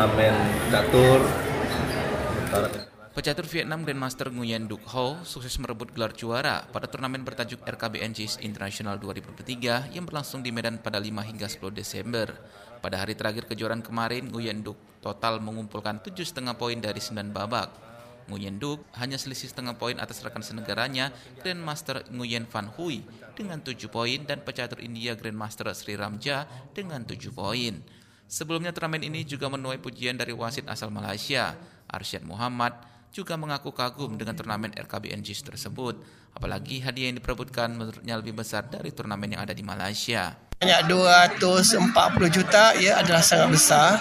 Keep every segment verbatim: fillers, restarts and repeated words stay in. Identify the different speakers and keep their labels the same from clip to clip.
Speaker 1: turnamen catur.
Speaker 2: Pecatur Vietnam Grandmaster Nguyen Duc Ho sukses merebut gelar juara pada turnamen bertajuk R K B N Chess International dua ribu dua puluh tiga yang berlangsung di Medan pada lima hingga sepuluh Desember. Pada hari terakhir kejuaraan kemarin, Nguyen Duc total mengumpulkan tujuh koma lima poin dari sembilan babak. Nguyen Duc hanya selisih setengah poin atas rekan senegaranya Grandmaster Nguyen Van Huy dengan tujuh poin dan pecatur India Grandmaster Sri Ramja dengan tujuh poin. Sebelumnya turnamen ini juga menuai pujian dari wasit asal Malaysia, Arsyad Muhammad, juga mengaku kagum dengan turnamen R K B N Chess tersebut. Apalagi hadiah yang diperebutkan menurutnya lebih besar dari turnamen yang ada di Malaysia.
Speaker 3: Banyak dua ratus empat puluh juta ya adalah sangat besar.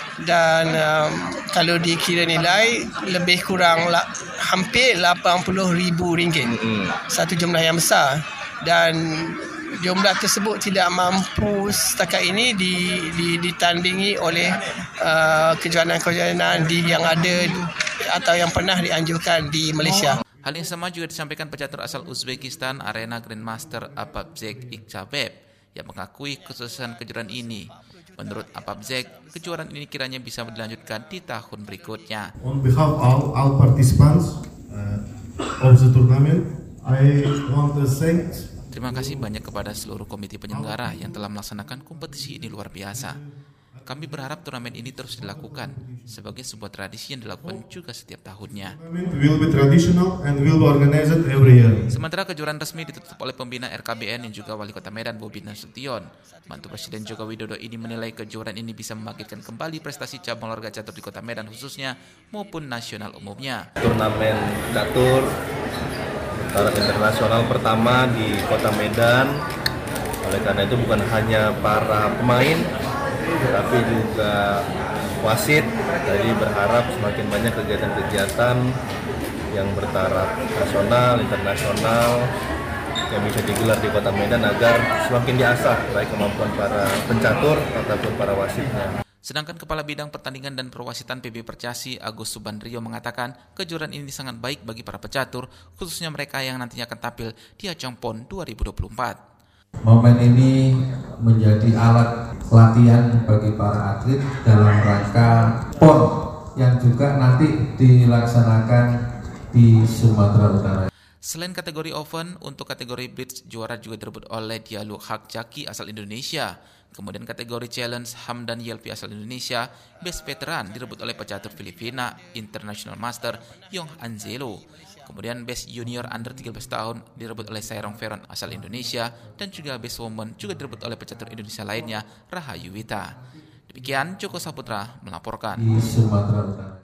Speaker 3: Dan um, kalau dikira nilai lebih kurang la, hampir lapan puluh ribu ringgit. Satu jumlah yang besar. Dan jumlah tersebut tidak mampu setakat ini di, di, ditandingi oleh uh, kejuaraan-kejuaraan di, yang ada atau yang pernah dianjurkan di Malaysia.
Speaker 2: Hal yang sama juga disampaikan pecatur asal Uzbekistan Arena Grandmaster Apapzek Iqbal yang mengakui kesuksesan kejuaraan ini. Menurut Apapzek, kejuaraan ini kiranya bisa dilanjutkan di tahun berikutnya.
Speaker 4: On behalf of all, all participants uh, of the tournament, I want to thank.
Speaker 2: Terima kasih banyak kepada seluruh komite penyelenggara yang telah melaksanakan kompetisi ini luar biasa. Kami berharap turnamen ini terus dilakukan sebagai sebuah tradisi yang dilakukan juga setiap tahunnya.
Speaker 4: Will be traditional and will be organized every year.
Speaker 2: Sementara kejuaraan resmi ditutup oleh pembina R K B N yang juga Wali Kota Medan Bobi Nasution. Mantu Presiden Joko Widodo ini menilai kejuaraan ini bisa membangkitkan kembali prestasi cabang olahraga catur di Kota Medan khususnya maupun nasional umumnya.
Speaker 1: Turnamen catur secara internasional pertama di Kota Medan. Oleh karena itu bukan hanya para pemain, tapi juga wasit. Jadi berharap semakin banyak kegiatan-kegiatan yang bertaraf nasional, internasional yang bisa digelar di Kota Medan agar semakin diasah baik kemampuan para pencatur ataupun para wasitnya.
Speaker 2: Sedangkan Kepala Bidang Pertandingan dan Perwasitan P B Percasi Agus Subandrio mengatakan kejuaraan ini sangat baik bagi para pecatur, khususnya mereka yang nantinya akan tampil di ajang P O N dua ribu dua puluh empat.
Speaker 5: Momen ini menjadi alat latihan bagi para atlet dalam rangka P O N yang juga nanti dilaksanakan di Sumatera Utara.
Speaker 2: Selain kategori open, untuk kategori blitz juara juga direbut oleh Dialog Hak Jaki asal Indonesia. Kemudian kategori challenge Hamdan Yelpi asal Indonesia, best veteran direbut oleh pecatur Filipina, International Master Yong Anzelo. Kemudian best junior under tiga belas tahun direbut oleh Sairong Veron asal Indonesia dan juga best woman juga direbut oleh pecatur Indonesia lainnya Rahayu Wita. Demikian Joko Saputra melaporkan.
Speaker 5: Di Sumatera Utara.